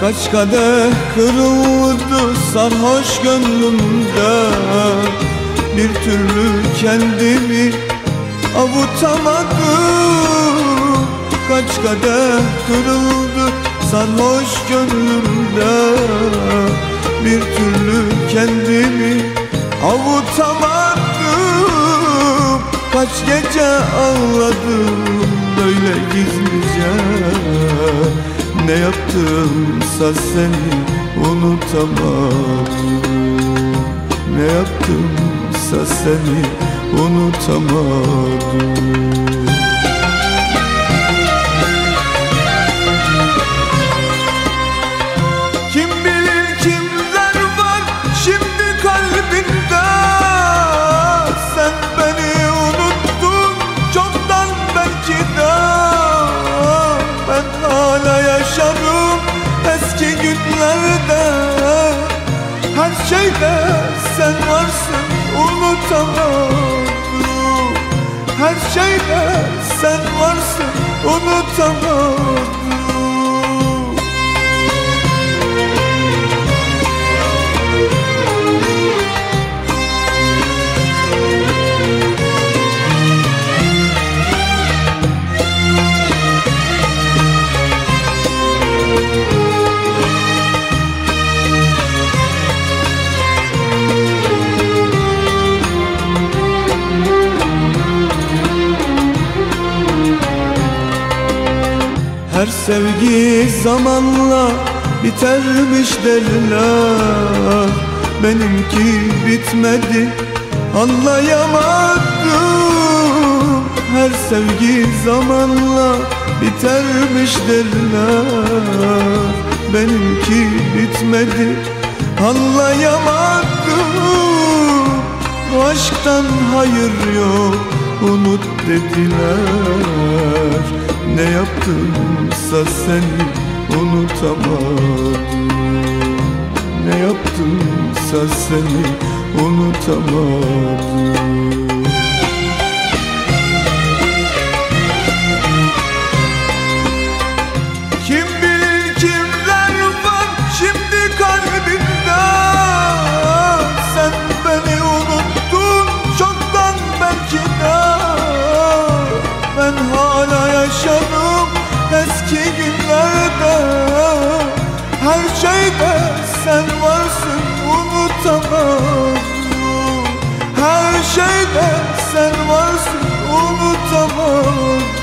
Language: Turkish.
Kaç kadeh kırıldı sarhoş gönlümde, bir türlü kendimi avutamadım. Kaç kadeh kırıldı sarhoş gönlümde, bir türlü kendimi avutamadım. Kaç gece ağladım böyle gizlice, ne yaptımsa seni unutamadım. Ne yaptımsa seni unutamadım. Kim bilir kimler var şimdi kalbinde, sen beni unuttun çoktan belki de. Ben hala yaşarım eski günlerde, her şeyde sen varsın unutamadım. Her şeyde sen varsın unutamadım. Her sevgi zamanla bitermiş derler, benimki bitmedi anlayamadım. Her sevgi zamanla bitermiş derler, benimki bitmedi anlayamadım. Bu aşktan hayır yok unut dediler, ne yaptımsa seni unutamadım. Ne yaptımsa seni unutamadım. Kim bilir kimler var şimdi kalbinde, sen beni unuttun çoktan belki de. Ben hala yaşarım eski günlerde, her şeyde sen varsın unutamadım. Her şeyde sen varsın unutamadım.